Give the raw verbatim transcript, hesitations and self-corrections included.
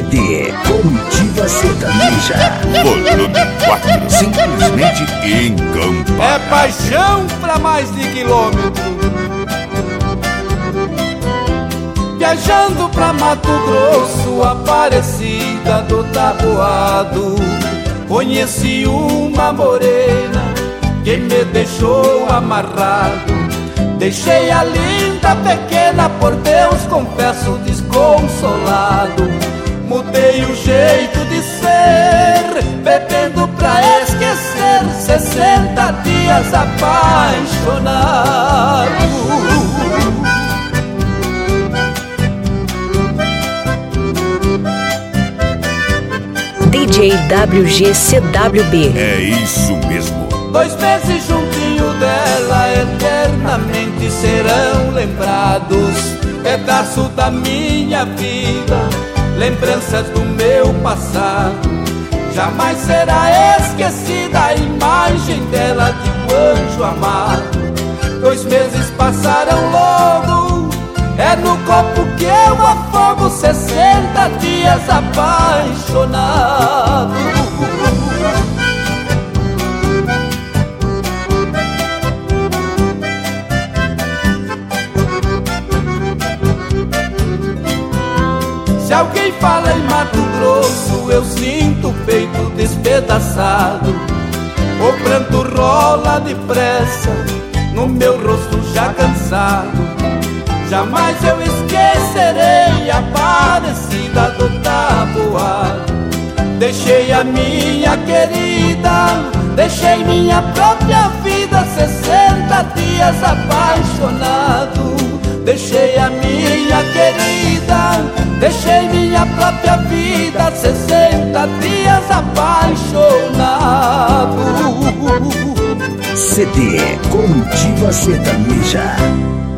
D Comitiva Sertaneja. Volume quatro. Simplesmente encantado. É paixão pra mais de quilômetro. Viajando pra Mato Grosso, Aparecida do Taboado, conheci uma morena que me deixou amarrado. Deixei a linda pequena, por Deus confesso desconsolado. Mudei o jeito de ser, bebendo pra esquecer, sessenta dias apaixonado. D J W G C W B. É isso mesmo. Dois meses juntinho dela, eternamente serão lembrados. Pedaço da minha vida, lembranças do meu passado. Jamais será esquecida a imagem dela de um anjo amado. Dois meses passaram logo, é no copo que eu afogo, sessenta dias apaixonado. Se alguém fala em Mato Grosso, eu sinto o peito despedaçado. O pranto rola depressa no meu rosto já cansado. Jamais eu esquecerei a Aparecida do Taboado. Deixei a minha querida, deixei minha própria vida, sessenta dias apaixonado. Deixei a minha querida, deixei minha própria vida, sessenta dias apaixonado. C D Comitiva Sertaneja.